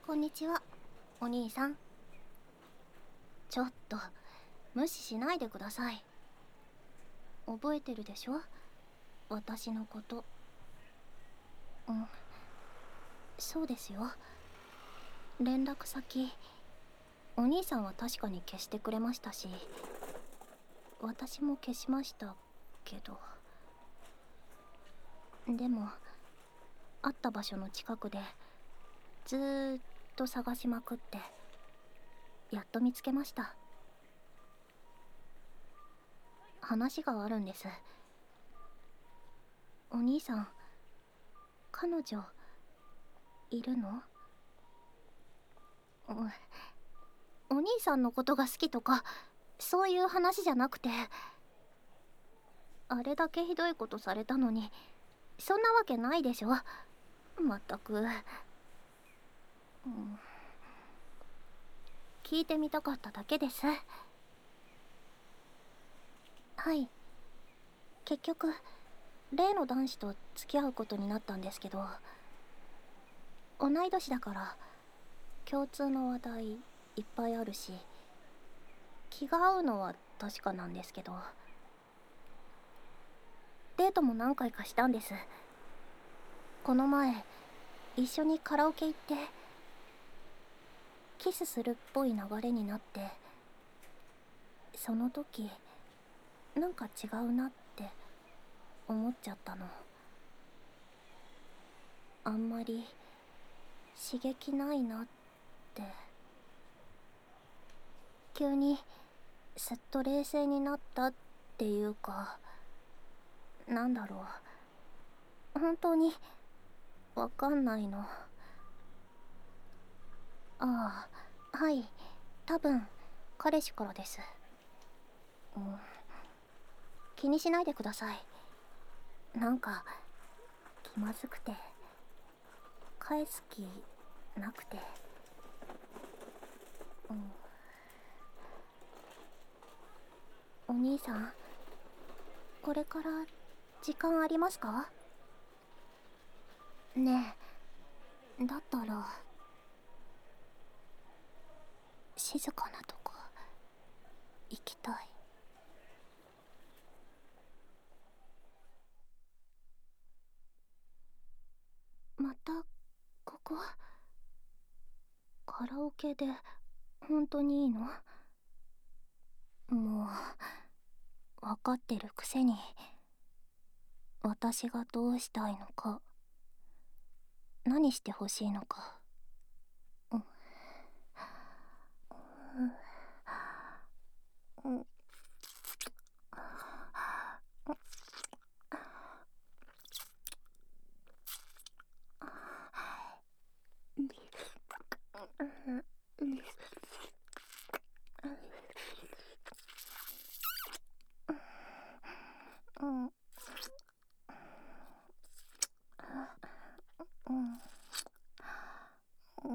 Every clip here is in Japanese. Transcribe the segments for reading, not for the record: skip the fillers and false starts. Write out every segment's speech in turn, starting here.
こんにちは、お兄さん。ちょっと無視しないでください。覚えてるでしょ、私のこと。うん、そうですよ。連絡先お兄さんは確かに消してくれましたし、私も消しましたけど。でも会った場所の近くでずーっと探しまくって、やっと見つけました。話があるんです。お兄さん、彼女いるの？お兄さんのことが好きとかそういう話じゃなくて、あれだけひどいことされたのにそんなわけないでしょ。まったく、聞いてみたかっただけです。はい、結局例の男子と付き合うことになったんですけど、同い年だから共通の話題いっぱいあるし、気が合うのは確かなんですけど、デートも何回かしたんです。この前一緒にカラオケ行ってキスするっぽい流れになって、その時なんか違うなって思っちゃったの。あんまり刺激ないなって。急にすっと冷静になったっていうか、なんだろう、本当にわかんないの。ああ、はい、多分彼氏からです。気にしないでください。なんか気まずくて返す気なくて。お兄さん、これから時間ありますか？ねえ、だったら静かなとこ行きたい。またここ？カラオケで本当にいいの？もう分かってるくせに、私がどうしたいのか、何してほしいのか。うん、うん、うん、うん、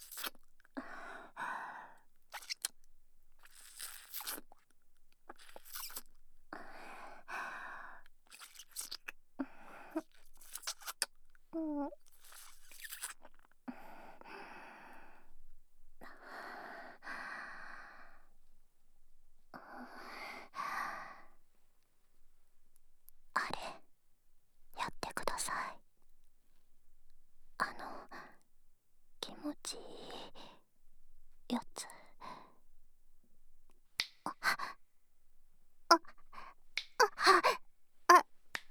うん。あれやってください。あの気持ちいいやつ。あ、あ、あ、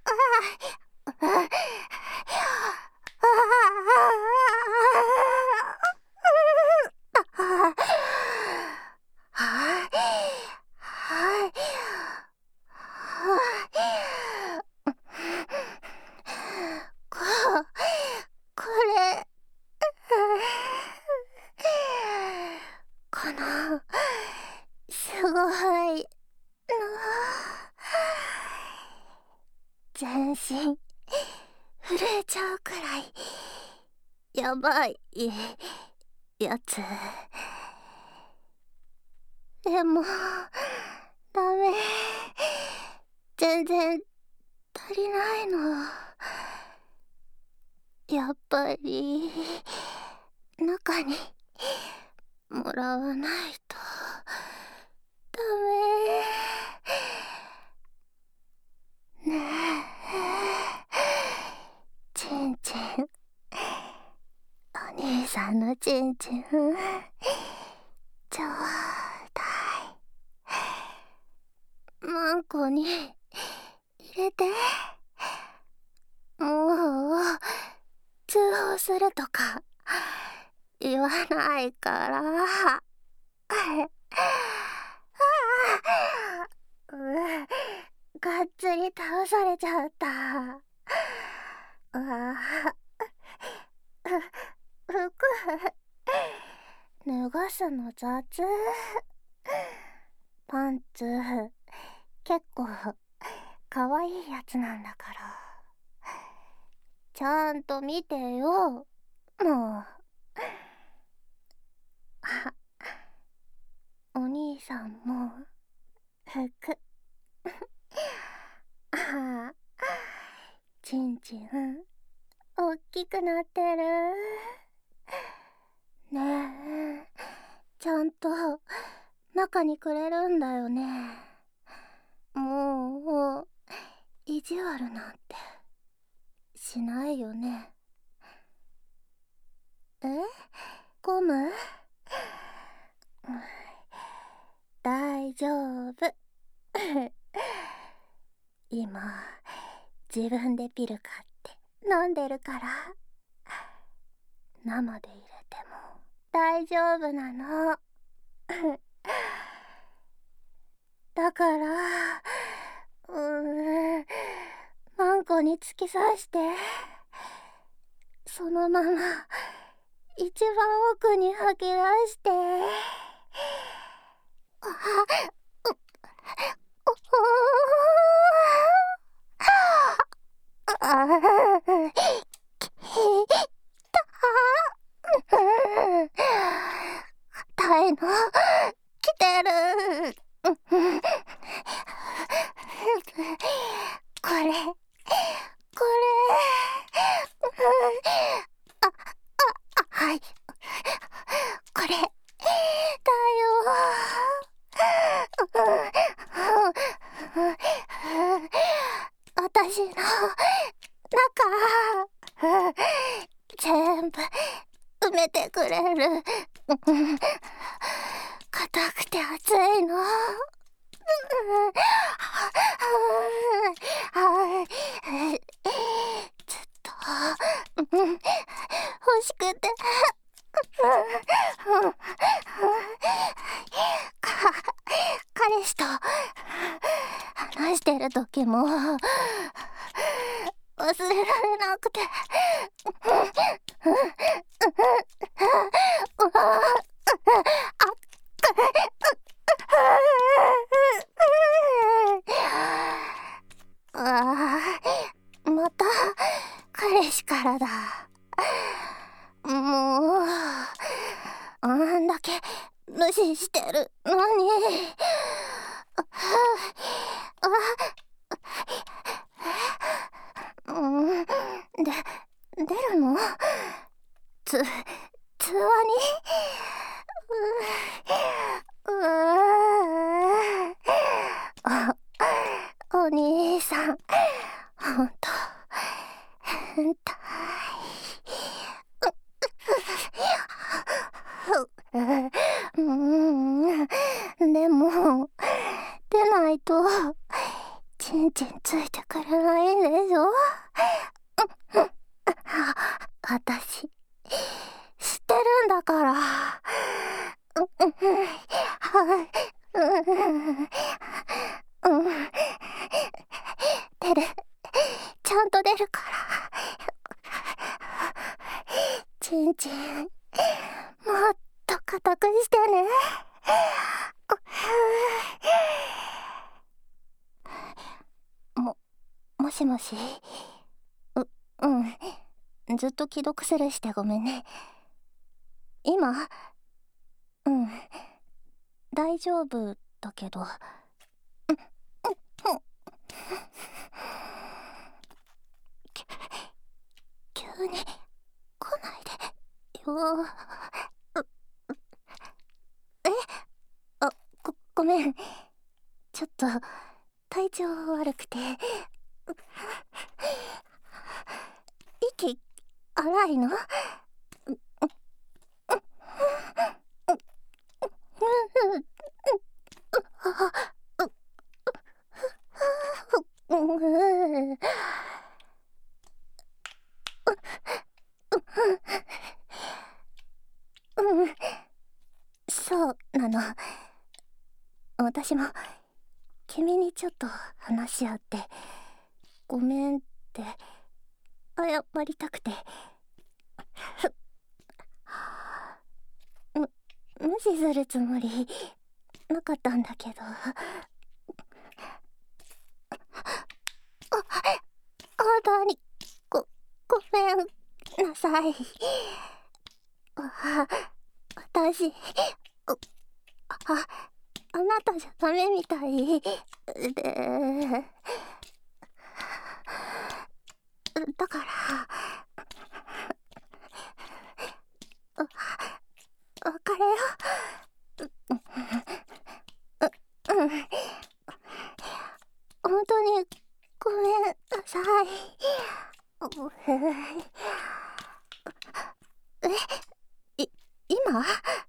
ここれこのすごい全身震えちゃうくらいやばいやつ。でもダメ、全然足りないの。やっぱり中にもらわないとダメねえ。チンチン、お兄さんのチンチンちょうだい。マンコに入れて。もう通報するとか言わないからがっつり倒されちゃった。服脱がすの雑。パンツ結構かわいいやつなんだからちゃんと見てよ。もうお兄さんも服ちんちんおっきくなってるねえ。ちゃんと中にくれるんだよね。もう意地悪なんてしないよね。ゴム大丈夫今自分でピル買って飲んでるから生で入れても大丈夫なのだからマンコに突き刺してそのまま一番奥に吐き出して痛いの来てるこれはいこれだよ私の中全部埋めてくれる硬くて熱いのずっと欲しくて彼氏と話してる時も忘れられなくてまた彼氏からだ。もうあんだけ無視してるのに出るの？通話にお兄さんほんと変態でも出ないとチンチンついてくれないんでしょ。私知ってるんだから出るちゃんと出るからチンチンもっと固くしてね。もしもし。ずっと既読スルーしてごめんね。今大丈夫だけど急に来ないでよ。 ごめん。ちょっと体調悪くて。息荒いの？うん、そうなの。私も君にちょっと話あって、ごめんって謝りたくて。無視するつもりなかったんだけど。本当にごめんなさい。私あなたじゃダメみたいで、だから別れよう。本当にごめんなさい。今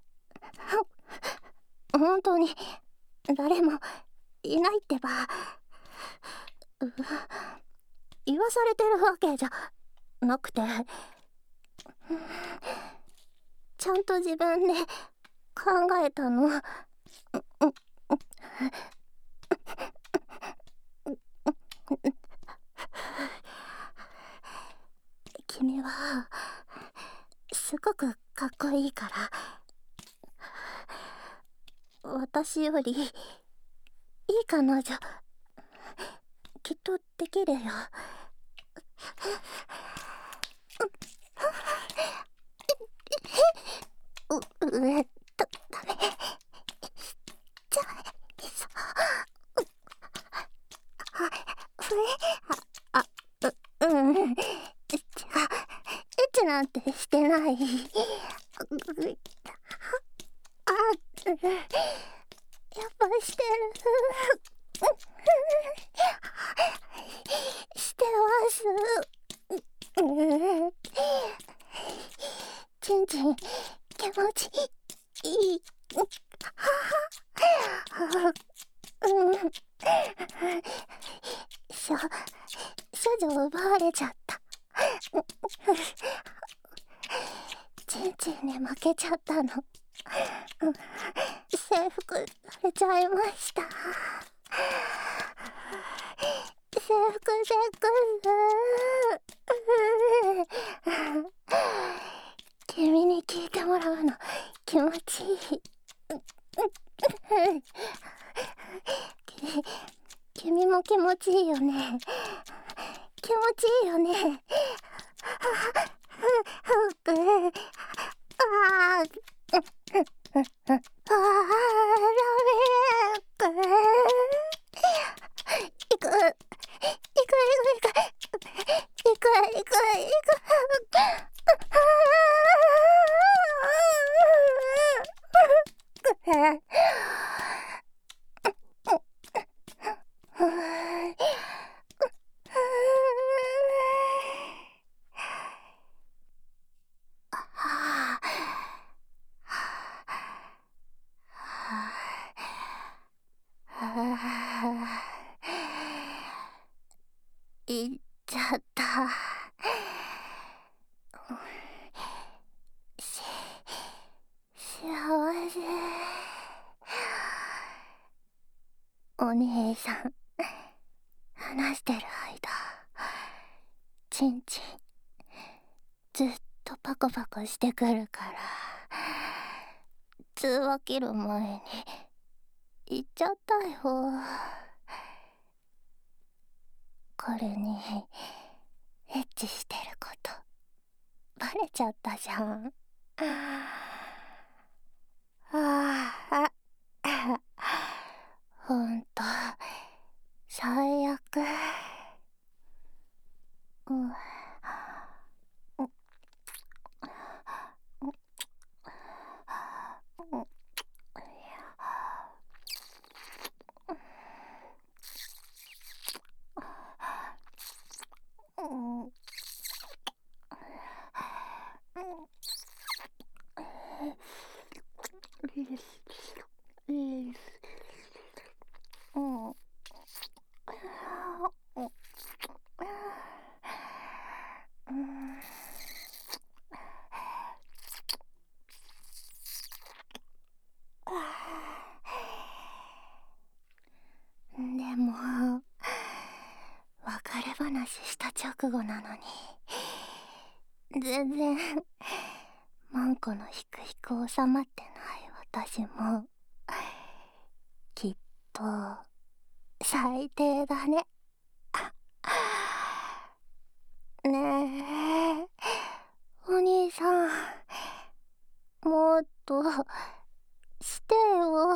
本当に誰もいないってば。言わされてるわけじゃなくて、ちゃんと自分で考えたの。君はすごくかっこいいから、私よりいい彼女きっとできるよ。ダメじゃいそう。エッチなんてしてない。やっぱしてる。してます。ちんちん気持ちいい。処女奪われちゃった。ちんちんに負けちゃったの。征服されちゃいました。征服セックス。君に聞いてもらうの気持ちいい。君も気持ちいいよね。気持ちいいよね。ダメ。行く。行っちゃった。幸せ。お姉さん話してる間、ちんちんずっとパコパコしてくるから、通話切る前に言っちゃったよ。彼にエッチしてることバレちゃったじゃん。ほんと最悪。 でも別れ話した直後なのに全然マンコのヒクヒク収まってない私もきっと最低だね。ねえお兄さん、もっとしてよ。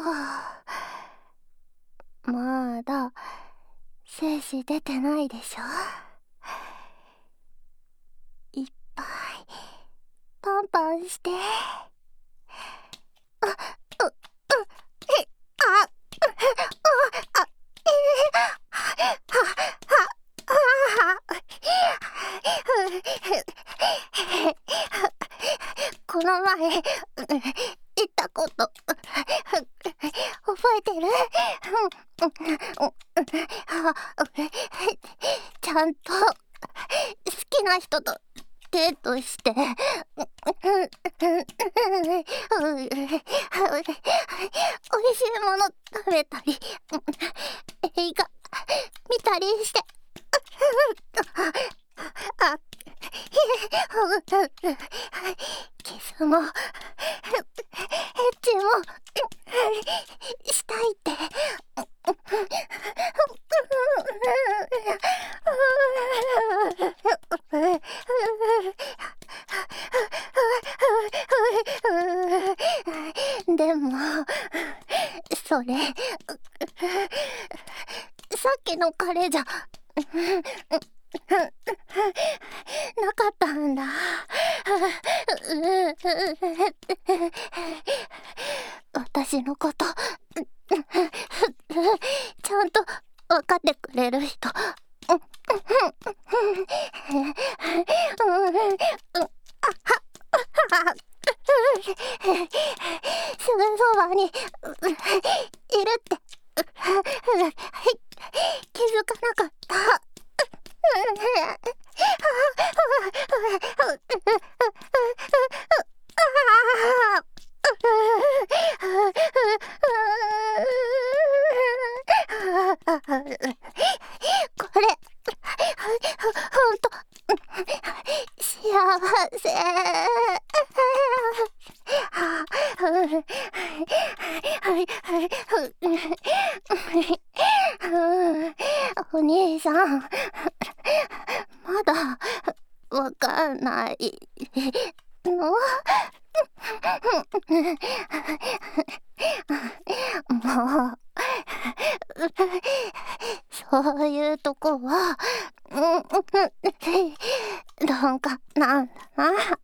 まだ精子出てないでしょ。いっぱいパンパンして。この前言ったこと覚えてる？ちゃんと好きな人とデートしておいしいもの食べたり映画見たりしてキスもエッチもしたいってでもそれさっきの彼じゃなかったんだ。私のことちゃんと分かってくれる人すぐそばにいるって気づかなかった。これほんと幸せ。お兄さん、まだわかんないの？もうそういうとこはなんかなんだな。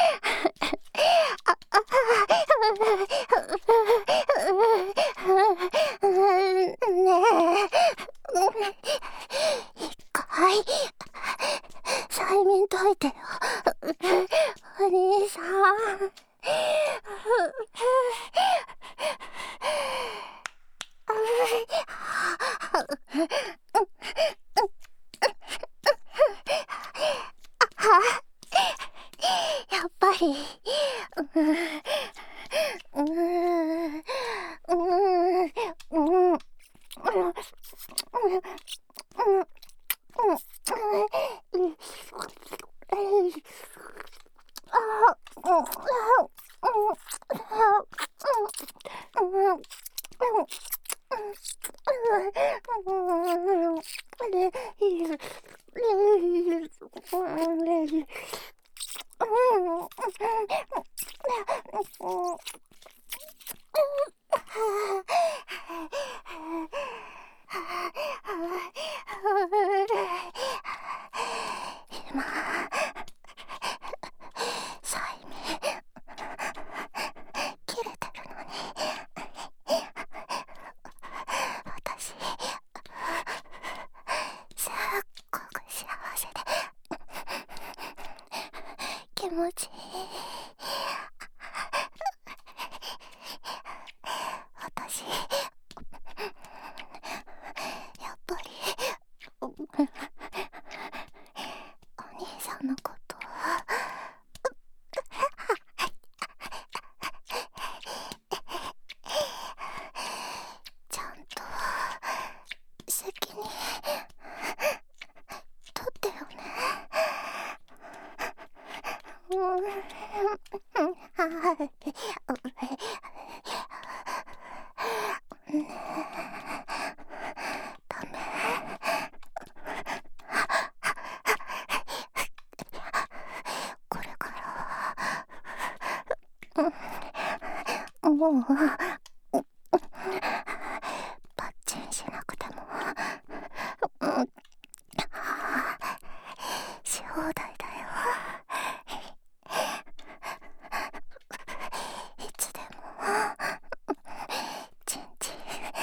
ねえ、一回催眠解いてよ、お兄さん。やっぱり今催眠切れてるのに私すっごく幸せで気持ちいい。 これからはもうパッチンしなくてもし放題だよ。いつでもチンチン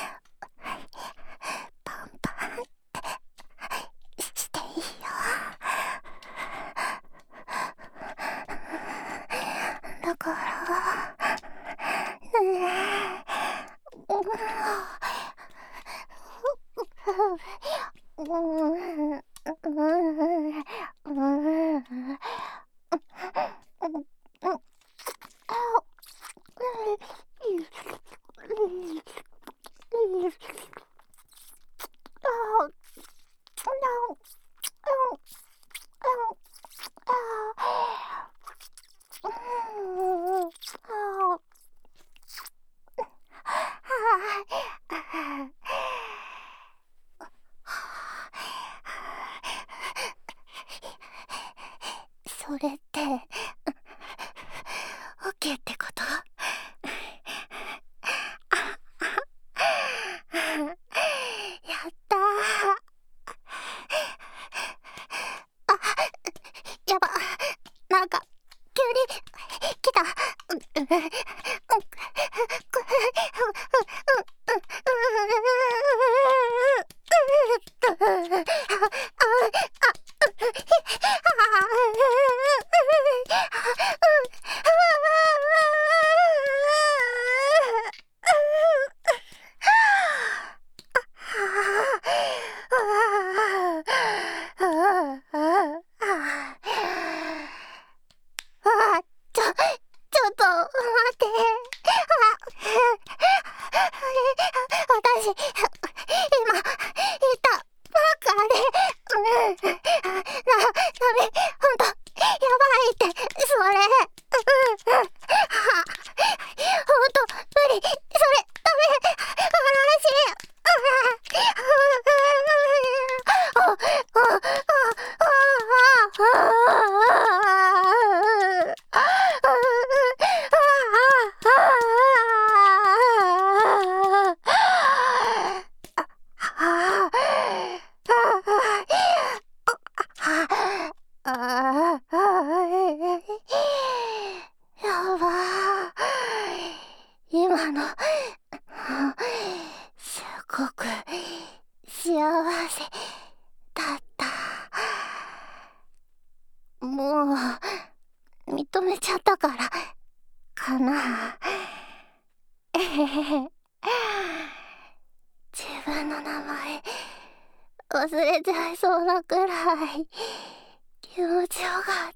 パンパンってしていいよ。だからそれって OK ってこと？やったー。やば、なんか急に来た。ちょっと待って。私、今、言ったばっかで、ダメ、ほんと、やばいって、それ、ほんと、無理、それ、ダメ、やばー。今のすごく幸せだった。もう認めちゃったからかな。自分の名前忘れちゃいそうなくらい気持ちよかった。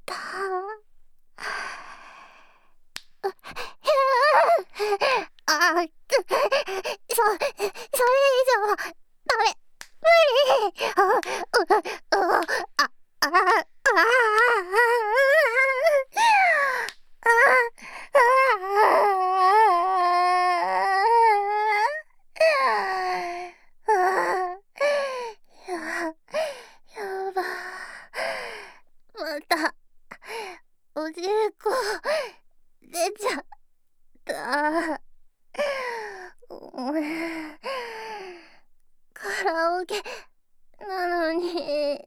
それ以上はダメ、無理。やば、またおしっこ出ちゃった。カラオケなのに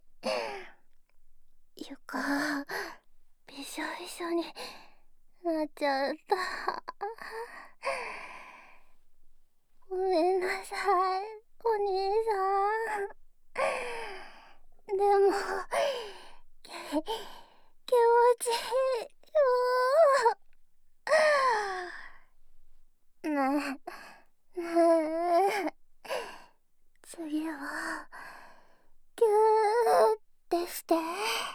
床びしょびしょになっちゃった。ごめんなさい、お兄さん。でも気持ちいいよ。ねえねえ、次はギューってして。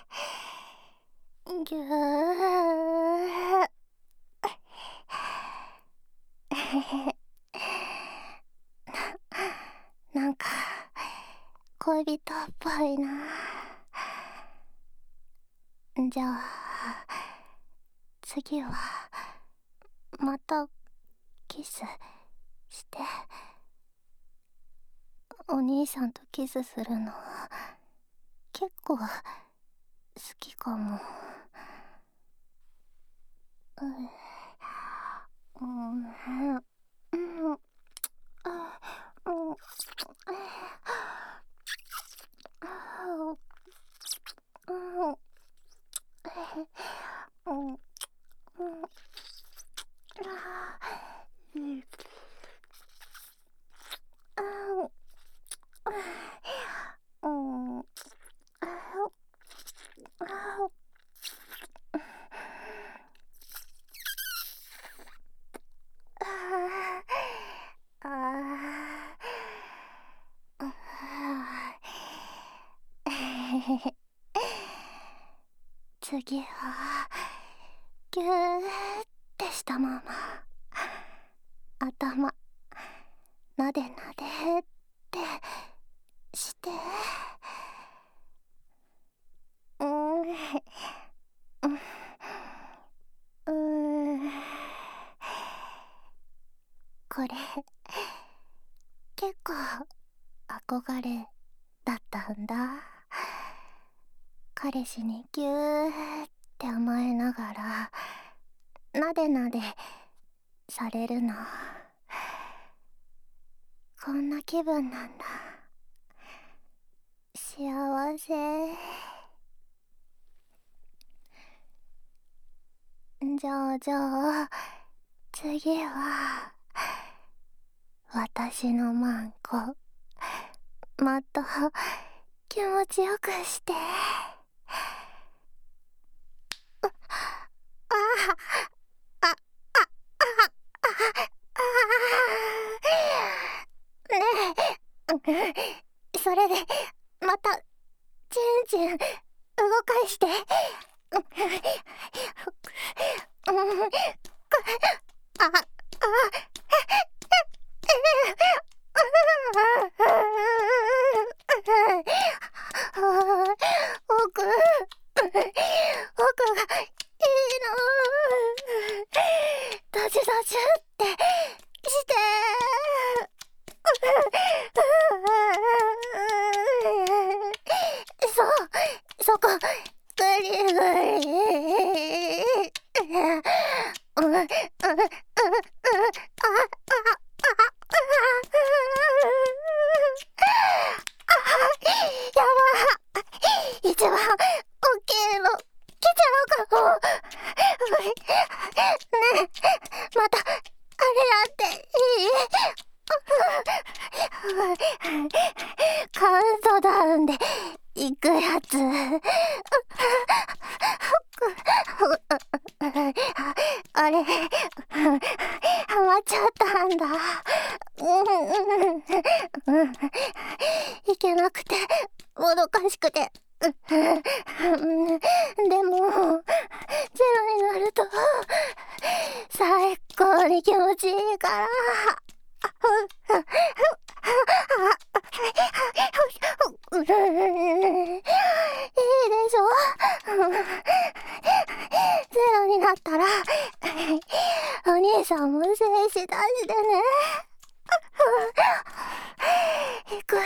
ギュー。なんか恋人っぽいな。じゃあ次はまたキスして。お兄さんとキスするの結構好きかも。次はギューってしたまま頭なでなでってしてこれ結構憧れだったんだ。彼氏にギューって甘えながらなでなでされるの、こんな気分なんだ。幸せ。じゃあ次は私のマンコもっと気持ちよくして。ねえ、それでまたチンチン動かして。奥がいいの。ドジドジってして。そこグリグリ。やば、一番大きいの来ちゃうかも。ねえ、またあれやっていい？カウントダウンで行くやつ。あれ、ハマっちゃったんだ。いけなくてもどかしくて。でもゼロになると最高に気持ちいいから。いいでしょ。ゼロになったらお兄さんも静止出してね。いくよ。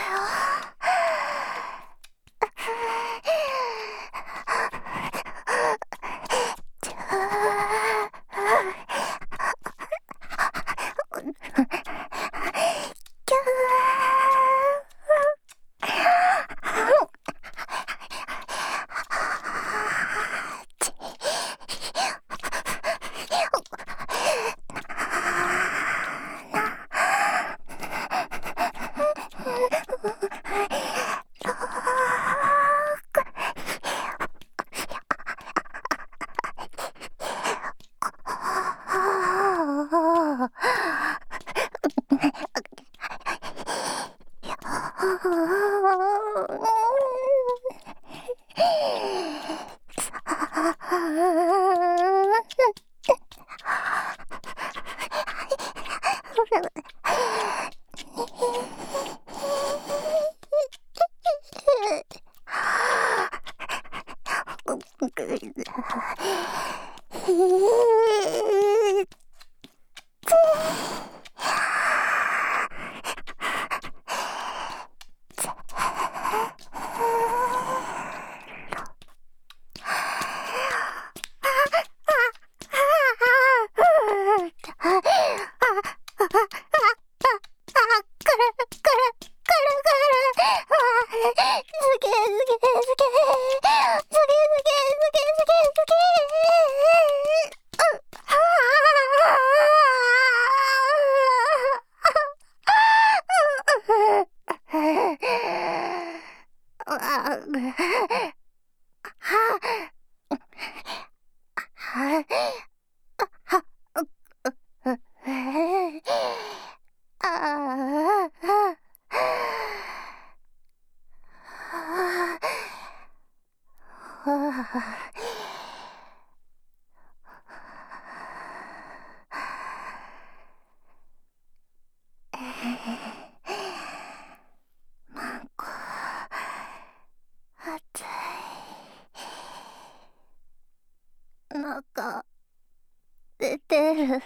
はっ、ああ、マンコ、暑い。なんか、出てる。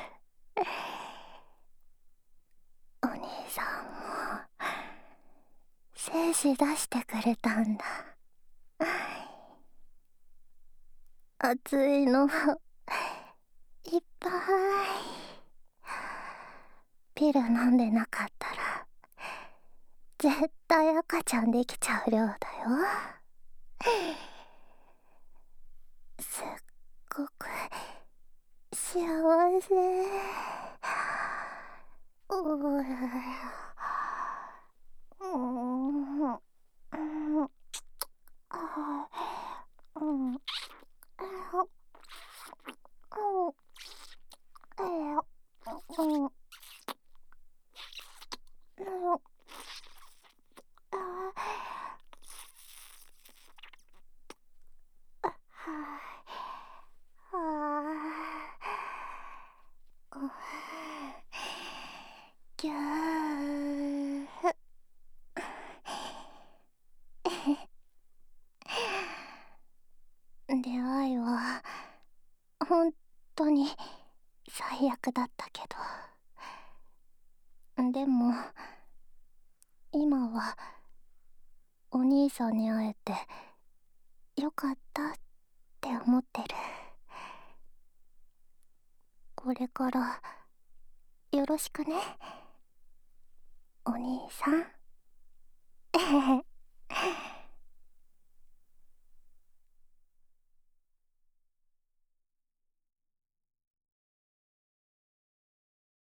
お兄さんも、精子出してくれたんだ。熱いの、いっぱい。ピル飲んでなかったら、絶対赤ちゃんできちゃう量だよ。すっごく幸せ。ううんぎゃー。出会いは本当に最悪だったけど、でも今はお兄さんに会えてよかったって思ってる。これからよろしくね、お兄さん。